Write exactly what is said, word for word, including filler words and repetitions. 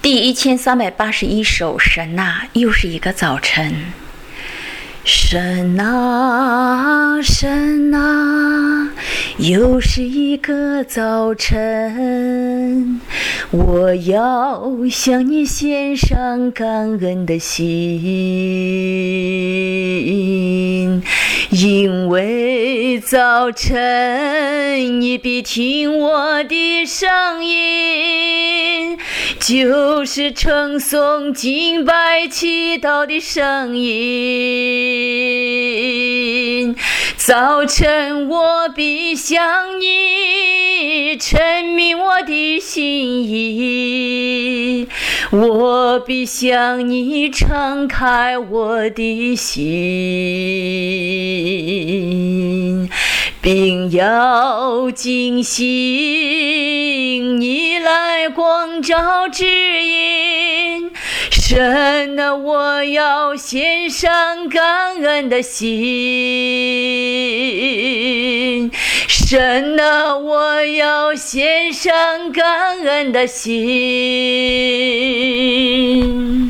第一千三百八十一首，神啊，又是一个早晨。神啊，神啊，又是一个早晨，我要向你献上感恩的心，因为早晨你必听我的声音，就是称颂敬拜祈祷的声音。早晨我必向你陈明我的心意，我必向你敞开我的心，并要尽心你来光照指引。神啊，我要献上感恩的心，神啊，我要献上感恩的心。